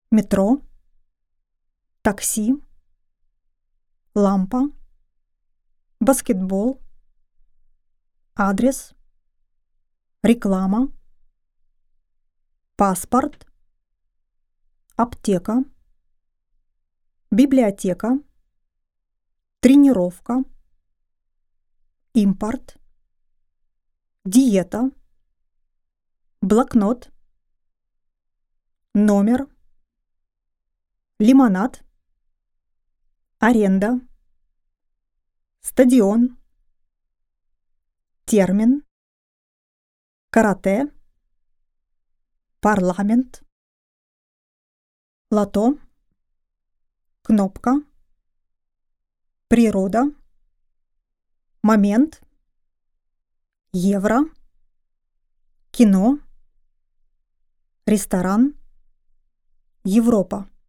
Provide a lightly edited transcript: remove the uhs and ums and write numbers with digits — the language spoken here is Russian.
метро, такси, лампа, баскетбол, адрес, реклама, паспорт, аптека, библиотека, тренировка, импорт, диета, блокнот, номер, лимонад, аренда, стадион, термин, карате, парламент, лото, кнопка, природа, момент, евро, кино, ресторан, Европа.